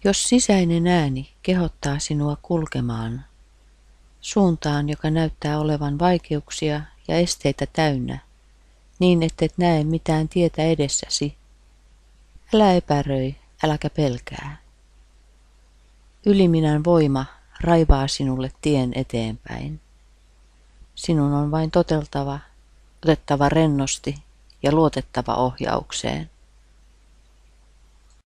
Jos sisäinen ääni kehottaa sinua kulkemaan suuntaan, joka näyttää olevan vaikeuksia ja esteitä täynnä, niin ettet näe mitään tietä edessäsi, älä epäröi, äläkä pelkää. Yliminän voima raivaa sinulle tien eteenpäin. Sinun on vain otettava rennosti ja luotettava ohjaukseen.